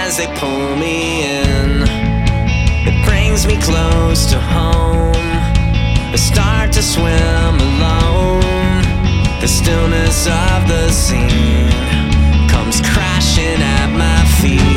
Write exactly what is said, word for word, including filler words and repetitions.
as they pull me in. It brings me close to home. I start to swim alone. The stillness of the scene comes crashing at my feet.